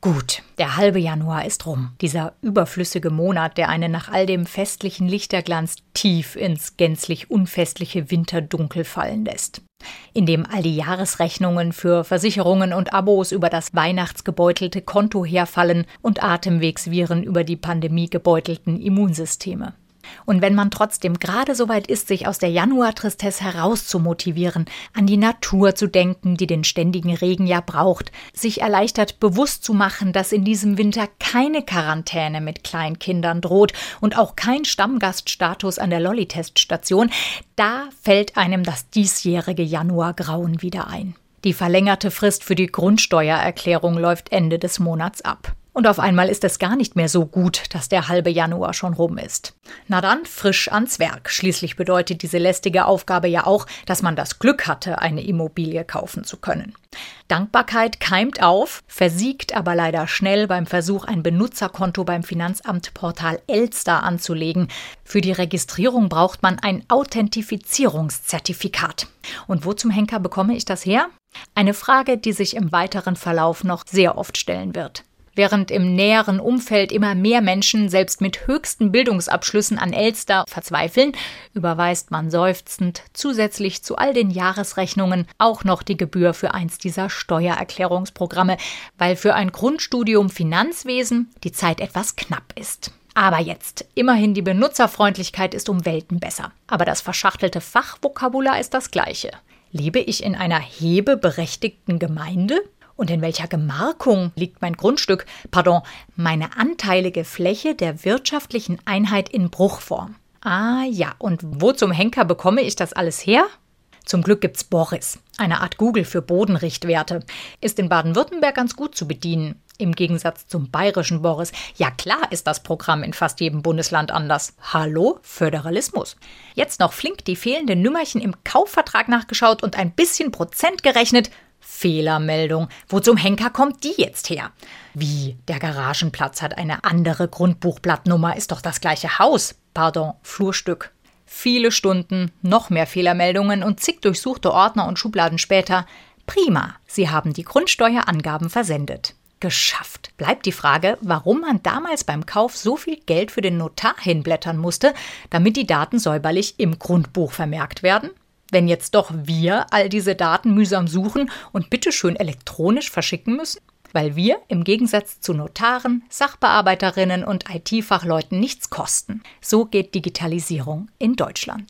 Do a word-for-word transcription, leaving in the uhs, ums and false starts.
Gut, der halbe Januar ist rum. Dieser überflüssige Monat, der einen nach all dem festlichen Lichterglanz tief ins gänzlich unfestliche Winterdunkel fallen lässt. In dem all die Jahresrechnungen für Versicherungen und Abos über das weihnachtsgebeutelte Konto herfallen und Atemwegsviren über die pandemiegebeutelten Immunsysteme. Und wenn man trotzdem gerade so weit ist, sich aus der Januar-Tristesse herauszumotivieren, an die Natur zu denken, die den ständigen Regen ja braucht, sich erleichtert bewusst zu machen, dass in diesem Winter keine Quarantäne mit Kleinkindern droht und auch kein Stammgaststatus an der Lolli-Teststation, da fällt einem das diesjährige Januargrauen wieder ein. Die verlängerte Frist für die Grundsteuererklärung läuft Ende des Monats ab. Und auf einmal ist es gar nicht mehr so gut, dass der halbe Januar schon rum ist. Na dann, frisch ans Werk. Schließlich bedeutet diese lästige Aufgabe ja auch, dass man das Glück hatte, eine Immobilie kaufen zu können. Dankbarkeit keimt auf, versiegt aber leider schnell beim Versuch, ein Benutzerkonto beim Finanzamt-Portal Elster anzulegen. Für die Registrierung braucht man ein Authentifizierungszertifikat. Und wo zum Henker bekomme ich das her? Eine Frage, die sich im weiteren Verlauf noch sehr oft stellen wird. Während im näheren Umfeld immer mehr Menschen selbst mit höchsten Bildungsabschlüssen an Elster verzweifeln, überweist man seufzend zusätzlich zu all den Jahresrechnungen auch noch die Gebühr für eins dieser Steuererklärungsprogramme, weil für ein Grundstudium Finanzwesen die Zeit etwas knapp ist. Aber jetzt, immerhin die Benutzerfreundlichkeit ist um Welten besser. Aber das verschachtelte Fachvokabular ist das gleiche. Lebe ich in einer hebeberechtigten Gemeinde? Und in welcher Gemarkung liegt mein Grundstück, pardon, meine anteilige Fläche der wirtschaftlichen Einheit in Bruchform? Ah ja, und wo zum Henker bekomme ich das alles her? Zum Glück gibt's Boris, eine Art Google für Bodenrichtwerte. Ist in Baden-Württemberg ganz gut zu bedienen, im Gegensatz zum bayerischen Boris. Ja klar ist das Programm in fast jedem Bundesland anders. Hallo, Föderalismus. Jetzt noch flink die fehlenden Nümmerchen im Kaufvertrag nachgeschaut und ein bisschen Prozent gerechnet. Fehlermeldung. Wo zum Henker kommt die jetzt her? Wie, der Garagenplatz hat eine andere Grundbuchblattnummer, ist doch das gleiche Haus. Pardon, Flurstück. Viele Stunden, noch mehr Fehlermeldungen und zig durchsuchte Ordner und Schubladen später. Prima, Sie haben die Grundsteuerangaben versendet. Geschafft. Bleibt die Frage, warum man damals beim Kauf so viel Geld für den Notar hinblättern musste, damit die Daten säuberlich im Grundbuch vermerkt werden? Wenn jetzt doch wir all diese Daten mühsam suchen und bitteschön elektronisch verschicken müssen? Weil wir im Gegensatz zu Notaren, Sachbearbeiterinnen und I T-Fachleuten nichts kosten. So geht Digitalisierung in Deutschland.